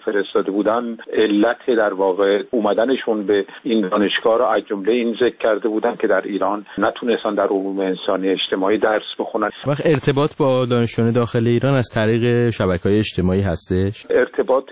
فرستاده بودن علت در واقع اومدنشون به این دانشگاه رو از جمله این ذکر کرده بودن که در ایران نتونستن در علوم انسانی اجتماعی درس بخونن. وقت ارتباط با دانشجویان داخل ایران از طریق شبکه‌های اجتماعی هستش؟ ارتباط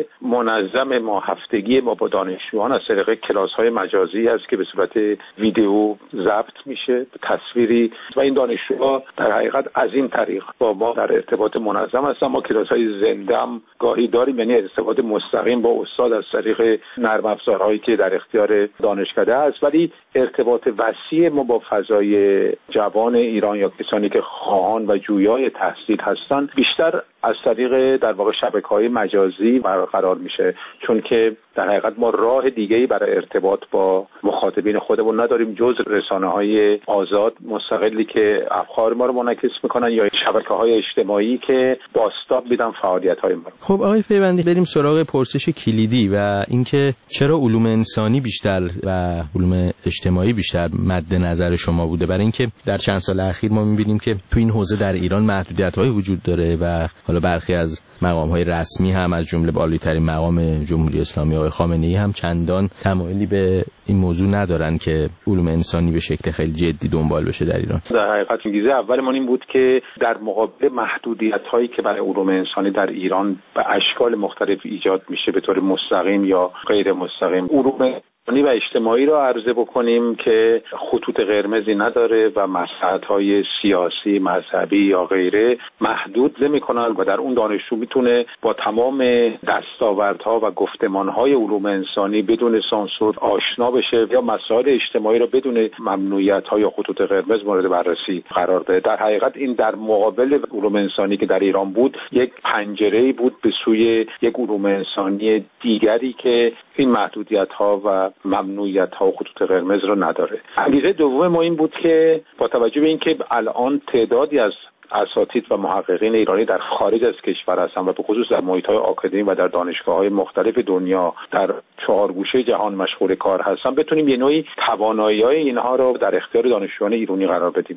منظم ما هفتگی ما با دانشجویان از طریق کلاس‌های مجازی است که به صورت ویدیو ضبط میشه، تصویری، و این دانشجوها در حقیقت از این طریق با ما در ارتباط منظم هستن. ما کلاس‌های زنده هم گاهی داریم، یعنی ارتباط مستقیم با استاد از طریق نرم افزارهایی که در اختیار دانشکده است، ولی ارتباط وسیع ما با فضای جوان ایران یا کسانی که خواهان و جویای تحصیل هستند بیشتر از طریق در واقع شبکه‌های مجازی برقرار میشه، چون که در حقیقت ما راه دیگه‌ای برای ارتباط با مخاطبین خودمون نداریم جز رسانه‌های آزاد مستقلی که افکار ما رو منعکس میکنن یا شبکه‌های اجتماعی که بازتاب میدن فعالیت‌های ما. خب آقای پیوندی، بریم سراغ پرسش کلیدی و اینکه چرا علوم انسانی بیشتر و علوم اجتماعی بیشتر مد نظر شما بوده؟ برای اینکه در چند سال اخیر ما می‌بینیم که تو این حوزه در ایران محدودیت‌های وجود داره و حالا برخی از مقام‌های رسمی هم از جمله بالاترین مقام جمهوری اسلامی آقای خامنه‌ای هم چندان تمایلی به این موضوع ندارن که علوم انسانی به شکل خیلی جدی دنبال بشه در ایران. در حقیقت انگیزه اولمون این بود که در مقابل محدودیت‌هایی که برای علوم انسانی در ایران به اشکال مختلف ایجاد میشه به طور مستقیم یا غیر مستقیم، علوم و اجتماعی رو عرضه بکنیم که خطوط قرمزی نداره و مسائل سیاسی، مذهبی یا غیره محدود نمی‌کنن و در اون دانشجو میتونه با تمام دستاوردها و گفتمان‌های علوم انسانی بدون سانسور آشنا بشه یا مسائل اجتماعی رو بدون ممنوعیت‌ها یا خطوط قرمز مورد بررسی قرار بده. در حقیقت این در مقابل علوم انسانی که در ایران بود یک پنجره‌ای بود به سوی یک علوم انسانی دیگری که این محدودیت‌ها و ممنوعیت‌ها و خطوط قرمز رو نداره. انگیزه دوم ما این بود که با توجه به اینکه الان تعدادی از اساتید و محققین ایرانی در خارج از کشور هستن و به خصوص در محیط‌های آکادمی و در دانشگاه‌های مختلف دنیا در 4 گوشه جهان مشغول کار هستن، بتونیم یه نوعی توانایی‌های اینها رو در اختیار دانشجویان ایرانی قرار بدیم.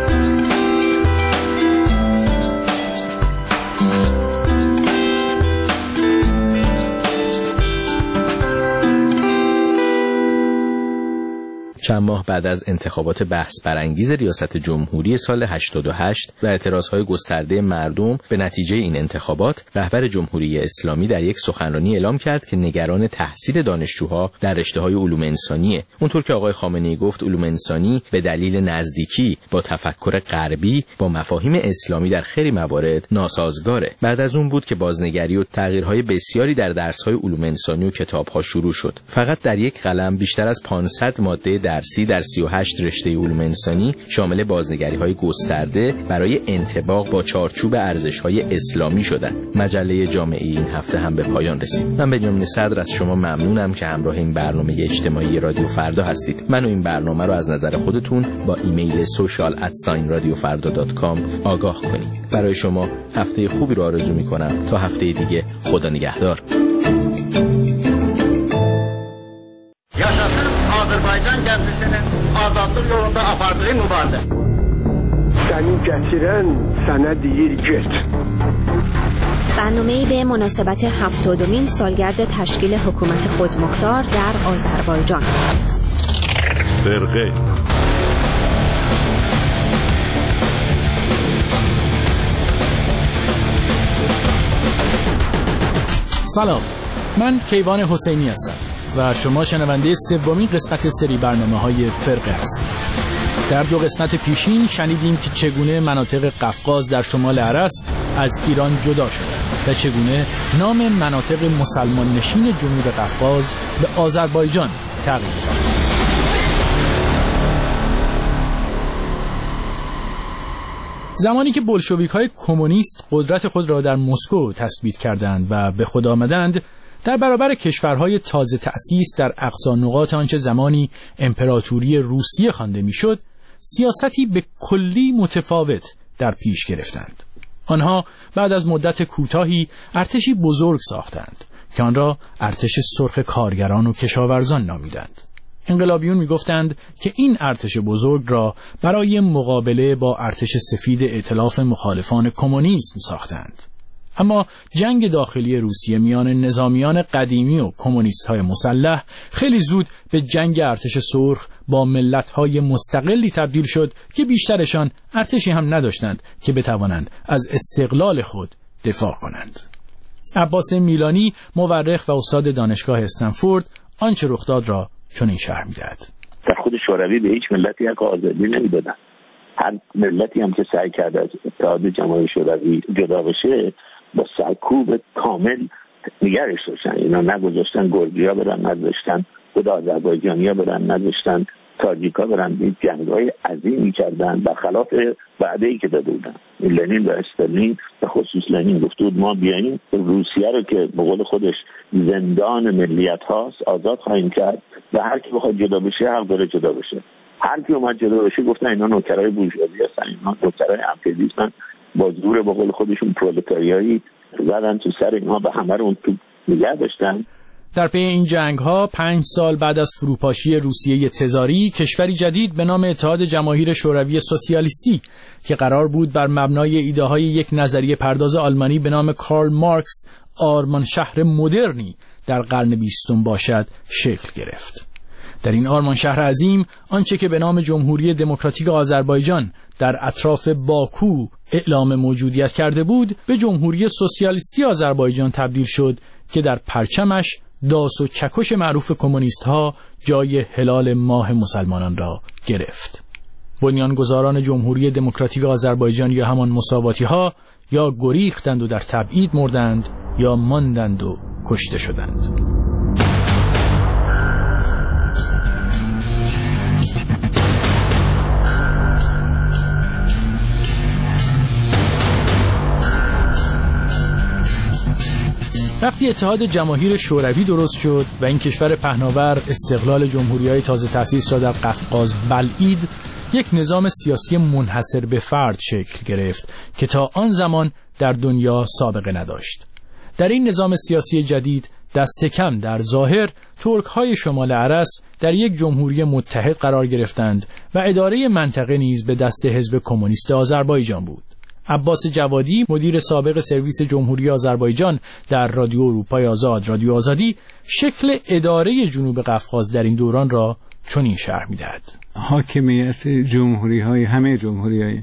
چند ماه بعد از انتخابات بحث برانگیز ریاست جمهوری سال 88 و اعتراضهای گسترده مردم به نتیجه این انتخابات، رهبر جمهوری اسلامی در یک سخنرانی اعلام کرد که نگران تحصیل دانشجوها در رشته‌های علوم انسانیه. اونطور که آقای خامنه‌ای گفت، علوم انسانی به دلیل نزدیکی با تفکر غربی با مفاهیم اسلامی در خیلی موارد ناسازگاره. بعد از اون بود که بازنگری و تغییرهای بسیاری در درس‌های علوم انسانی و کتاب‌ها شروع شد. فقط در یک قلم بیشتر از 500 ماده درسی در 38 رشته علوم انسانی شامل بازنگری‌های گسترده برای انطباق با چارچوب ارزش‌های اسلامی شدند. مجله جامعه این هفته هم به پایان رسید. من بنیامین صدر از شما ممنونم که همراه این برنامه اجتماعی رادیو فردا هستید. من و این برنامه رو از نظر خودتون با ایمیل social@radiofarda.com آگاه کنید. برای شما هفته خوبی رو آرزو می‌کنم. تا هفته دیگه، خدا نگهدار. Azərbaycan gəncəsinin azadlıq yolunda apardığı mübarizə. Səni gətirən sənə deyir get. برنامه‌ای به مناسبت 70مین سالگرد تشکیل حکومت خودمختار در آذربایجان. فرقه سلام، من کیوان حسینی هستم و شما شنونده 3مین قسمت سری برنامه‌های فرقه هستید. در 2 قسمت پیشین شنیدیم که چگونه مناطق قفقاز در شمال عرس از ایران جدا شد و چگونه نام مناطق مسلمان نشین جنوب قفقاز به آذربایجان تغییر یافت. زمانی که بولشویک‌های کمونیست قدرت خود را در مسکو تثبیت کردند و به خود آمدند، در برابر کشورهای تازه تأسیس در اقصا نقاط آنچه زمانی امپراتوری روسیه خوانده میشد، سیاستی به کلی متفاوت در پیش گرفتند. آنها بعد از مدت کوتاهی ارتشی بزرگ ساختند که آن را ارتش سرخ کارگران و کشاورزان نامیدند. انقلابیون میگفتند که این ارتش بزرگ را برای مقابله با ارتش سفید ائتلاف مخالفان کمونیسم ساختند. اما جنگ داخلی روسیه میان نظامیان قدیمی و کمونیست‌های مسلح خیلی زود به جنگ ارتش سرخ با ملت‌های مستقلی تبدیل شد که بیشترشان ارتشی هم نداشتند که بتوانند از استقلال خود دفاع کنند. عباس میلانی، مورخ و استاد دانشگاه استنفورد، آنچه رخ داد را چنین شرح می‌دهد. در خود شوروی به هیچ ملتی حق آزادی نمی‌دادن. هر ملتی هم که سعی کرد از اتحاد جماهیر شوروی جدا بشه با سرکوب کامل نگرش داشتن. اینا نگذاشتن گرجیا برن، نذاشتن خود آذربایجانیا برن، نذاشتن تاجیکا برن. این جنگ‌های عظیمی کردن برخلاف وعده‌ای که داده بودن. لنین و استالین، به خصوص لنین گفته بود ما بیاییم روسیه رو که به قول خودش زندان ملیت هاست آزاد خواهیم کرد و هر کی بخواد جدا بشه حق داره جدا بشه. هر کی اومد جدا بشه گفتن اینا نوکرای بورژوازی هستن، اینا نوکرای امپریالیسمن، با زور به قول خودشون پرولتاریایی زدن تو سر اینها و همه رو اون تو نگه داشتن. در پی این جنگ‌ها 5 سال بعد از فروپاشی روسیه تزاری، کشوری جدید به نام اتحاد جماهیر شوروی سوسیالیستی که قرار بود بر مبنای ایده‌های یک نظریه پرداز آلمانی به نام کارل مارکس آرمان شهر مدرنی در قرن 20 باشد، شکل گرفت. در این آرمان شهر عظیم، آنچه که به نام جمهوری دموکراتیک آذربایجان در اطراف باکو اعلام موجودیت کرده بود، به جمهوری سوسیالیستی آذربایجان تبدیل شد که در پرچمش داس و چکش معروف کمونیست‌ها جای هلال ماه مسلمانان را گرفت. بنیانگذاران جمهوری دموکراتیک آذربایجان یا همان مساواتی‌ها یا گریختند و در تبعید مردند یا ماندند و کشته شدند. وقتی اتحاد جماهیر شوروی درست شد و این کشور پهناور استقلال جمهوری‌های تازه تأسیس را در قفقاز بلعید، یک نظام سیاسی منحصر به فرد شکل گرفت که تا آن زمان در دنیا سابقه نداشت. در این نظام سیاسی جدید دست کم در ظاهر ترک‌های شمال ارس در یک جمهوری متحد قرار گرفتند و اداره منطقه نیز به دست حزب کمونیست آذربایجان بود. عباس جوادی، مدیر سابق سرویس جمهوری آذربایجان در رادیو اروپای آزاد، رادیو آزادی، شکل اداره جنوب قفقاز در این دوران را چنین شرح می‌دهد. حاکمیت جمهوری‌های همه جمهوری‌های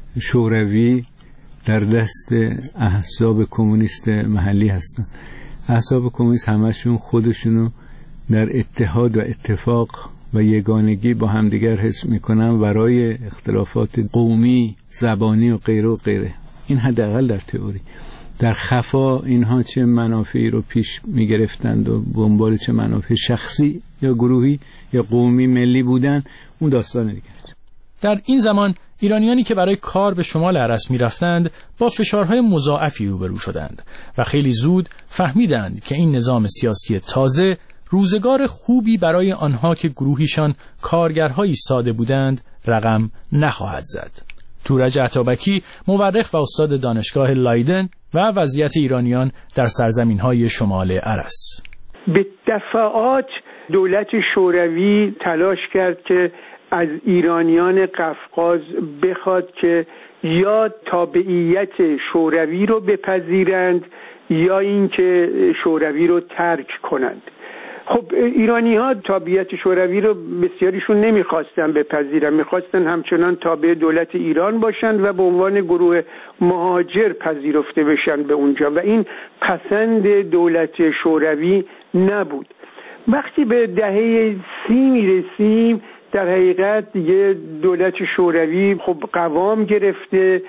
شوروی در دست احزاب کمونیست محلی هستند. احزاب کمونیست همشون خودشونو در اتحاد و اتفاق و یگانگی با همدیگر حس میکنن ورای اختلافات قومی، زبانی و غیره و غیره. این حداقل در تئوری. در خفا اینها چه منافعی رو پیش میگرفتند و دنبال چه منافع شخصی یا گروهی یا قومی ملی بودن، اون داستان دیگه. در این زمان ایرانیانی که برای کار به شمال ارس میرفتند با فشارهای مضاعفی روبرو شدند و خیلی زود فهمیدند که این نظام سیاسی تازه روزگار خوبی برای آنها که گروهیشان کارگرهایی ساده بودند رقم نخواهد زد. تورج عطابکی، مورخ و استاد دانشگاه لایدن و وضعیت ایرانیان در سرزمین‌های شمال ارس. به دفعات دولت شوروی تلاش کرد که از ایرانیان قفقاز بخواد که یا تابعیت شوروی رو بپذیرند یا اینکه شوروی رو ترک کنند. خب ایرانی ها تابعیت شوروی رو بسیاریشون نمیخواستن بپذیرن، میخواستن همچنان تابع دولت ایران باشند و به عنوان گروه مهاجر پذیرفته بشن به اونجا و این پسند دولت شوروی نبود. وقتی به دهه 30 میرسیم در حقیقت دیگه دولت شوروی خب قوام گرفته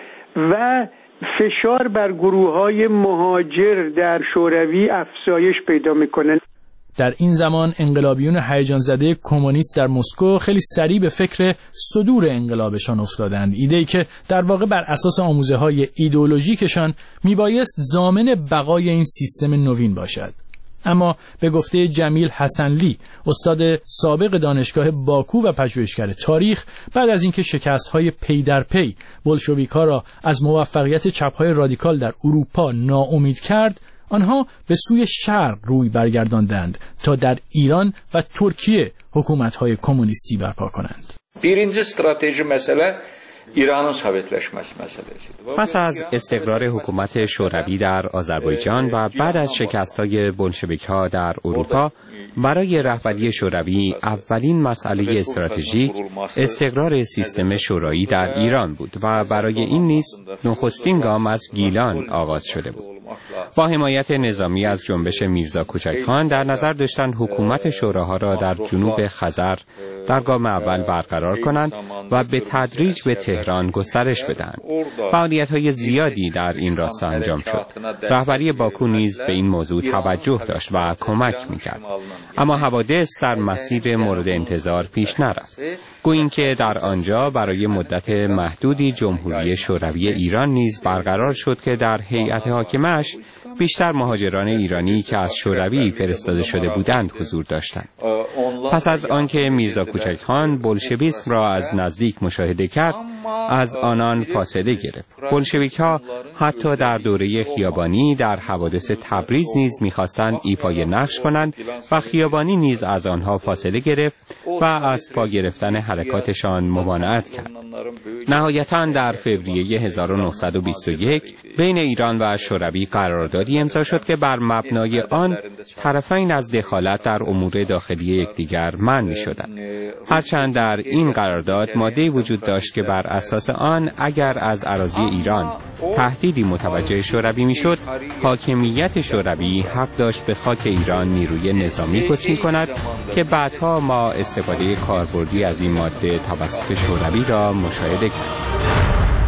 و فشار بر گروه‌های مهاجر در شوروی افزایش پیدا میکنه. در این زمان انقلابیون هیجان زده کمونیست در مسکو خیلی سریع به فکر صدور انقلابشان افتادند، ایده‌ای که در واقع بر اساس آموزه‌های ایدئولوژیکشان میبایست ضامن بقای این سیستم نوین باشد. اما به گفته جمیل حسنلی، استاد سابق دانشگاه باکو و پژوهشگر تاریخ، بعد از اینکه شکست‌های پی در پی بولشویک‌ها را از موفقیت چپ‌های رادیکال در اروپا ناامید کرد، آنها به سوی شرق روی برگرداندند تا در ایران و ترکیه حکومت‌های کمونیستی برپا کنند. Birinci strateji məsələ پس از استقرار حکومت شوروی در آذربایجان و بعد از شکست‌های بولشویک‌ها در اروپا، برای رهبری شوروی اولین مسئله استراتژیک استقرار سیستم شورایی در ایران بود و برای این نیز نخستین گام از گیلان آغاز شده بود. با حمایت نظامی از جنبش میرزا کوچک‌خان در نظر داشتند حکومت شوراها را در جنوب خزر در گام اول برقرار کنند و به تدریج به تهران گسترش بدهند. فعالیت‌های زیادی در این راستا انجام شد. رهبری باکو نیز به این موضوع توجه داشت و کمک می‌کرد. اما حوادث در مسیر مورد انتظار پیش نرفت. گویی که در آنجا برای مدت محدودی جمهوری شوروی ایران نیز برقرار شد که در هیئت حاکمه‌اش بیشتر مهاجران ایرانی که از شوروی فرستاده شده بودند حضور داشتند. پس از آنکه میرزا کوچک‌خان بولشویسم را از نزدیک مشاهده کرد، از آنان فاصله گرفت. بولشویک‌ها حتی در دوره خیابانی در حوادث تبریز نیز می‌خواستند ایفای نقش کنند و خیابانی نیز از آنها فاصله گرفت و از پا گرفتن حرکاتشان ممانعت کرد. نهایتاً در فوریه 1921 بین ایران و شوروی قراردادی امضا شد که بر مبنای آن طرفین از دخالت در امور داخلی یکدیگر منع شدند. هرچند در این قرارداد ماده‌ای وجود داشت که بر اساس آن اگر از اراضی ایران تهدیدی متوجه شوروی میشد، حاکمیت شوروی حق داشت به خاک ایران نیروی نظامی گسیل کند که بعدها ما استفاده کاربردی از این ماده توسط شوروی را مشاهده کردیم.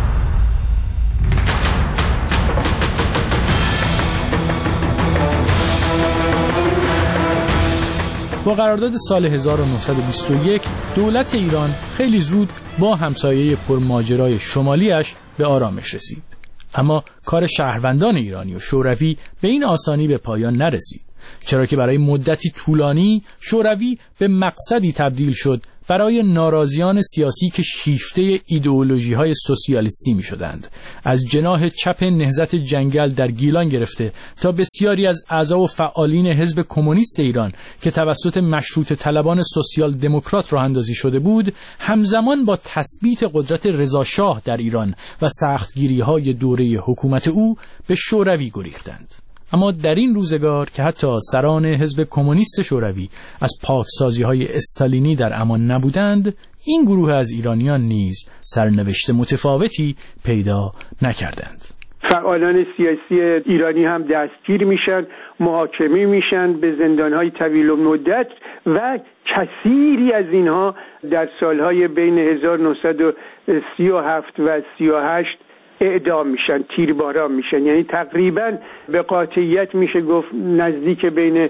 با قرارداد سال 1921 دولت ایران خیلی زود با همسایه پرماجرای شمالیش به آرامش رسید. اما کار شهروندان ایرانی و شوروی به این آسانی به پایان نرسید، چرا که برای مدتی طولانی شوروی به مقصدی تبدیل شد برای ناراضیان سیاسی که شیفته ایدئولوژی‌های سوسیالیستی می‌شدند. از جناح چپ نهضت جنگل در گیلان گرفته تا بسیاری از اعضا و فعالین حزب کمونیست ایران که توسط مشروطه طلبان سوسیال دموکرات راه اندازی شده بود، همزمان با تثبیت قدرت رضا شاه در ایران و سختگیری‌های دوره حکومت او به شوروی گریختند. اما در این روزگار که حتی سران حزب کمونیست شوروی از پاکسازی‌های استالینی در امان نبودند، این گروه از ایرانیان نیز سرنوشت متفاوتی پیدا نکردند. فعالان سیاسی ایرانی هم دستگیر میشن، محاکمه میشن به زندان‌های طویل المدت و کثیری از اینها در سالهای بین 1937 و 38 اعدام میشن، تیرباران میشن. یعنی تقریبا به قاطعیت میشه گفت نزدیک بین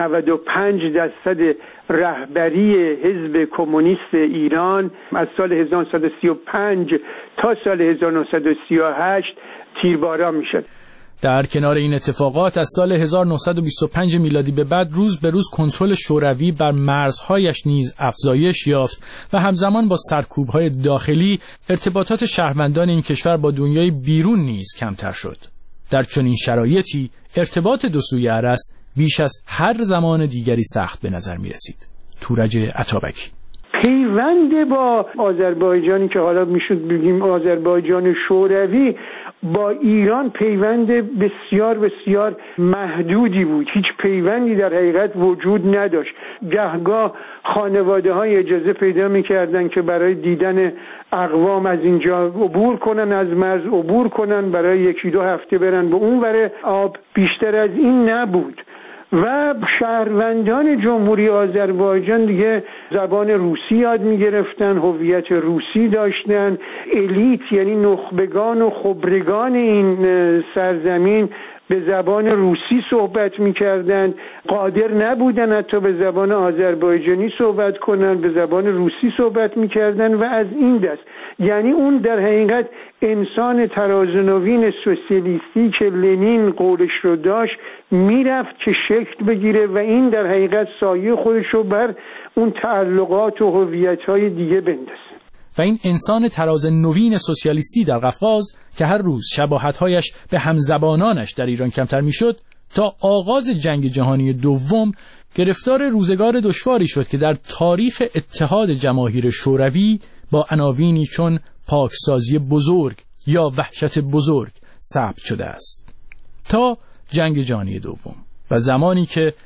95% رهبری حزب کمونیست ایران از سال 1935 تا سال 1938 تیرباران میشن. در کنار این اتفاقات از سال 1925 میلادی به بعد روز به روز کنترل شوروی بر مرزهایش نیز افزایش یافت و همزمان با سرکوب‌های داخلی ارتباطات شهروندان این کشور با دنیای بیرون نیز کمتر شد. در چنین شرایطی ارتباط دو سوی ارس بیش از هر زمان دیگری سخت به نظر می رسید. تورج عطابکی. پیوند با آذربایجانی که حالا میشد بگیم آذربایجان شوروی با ایران پیوند بسیار بسیار محدودی بود. هیچ پیوندی در حقیقت وجود نداشت. گهگاه خانواده های اجازه پیدا میکردن که برای دیدن اقوام از اینجا عبور کنن، از مرز عبور کنن، برای یکی دو هفته برن به اون ور آب. بیشتر از این نبود. و شهروندان جمهوری آذربایجان دیگه زبان روسی یاد می‌گرفتن، هویت روسی داشتن. الیت یعنی نخبگان و خبرگان این سرزمین به زبان روسی صحبت می‌کردند، قادر نبودن حتی به زبان آذربایجانی صحبت کنن، به زبان روسی صحبت می‌کردن و از این دست. یعنی اون در حقیقت انسان ترازنوین سوسیالیستی که لنین قولش رو داشت میرفت که شکل بگیره و این در حقیقت سایه خودش رو بر اون تعلقات و هویت‌های دیگه بندازه. و این انسان ترازنوین سوسیالیستی در قفقاز که هر روز شباهت‌هایش به همزبانانش در ایران کمتر میشد، تا آغاز جنگ جهانی دوم گرفتار روزگار دشواری شد که در تاریخ اتحاد جماهیر شوروی با عناوینی چون پاکسازی بزرگ یا وحشت بزرگ ثبت شده است تا جنگ جهانی دوم و زمانی که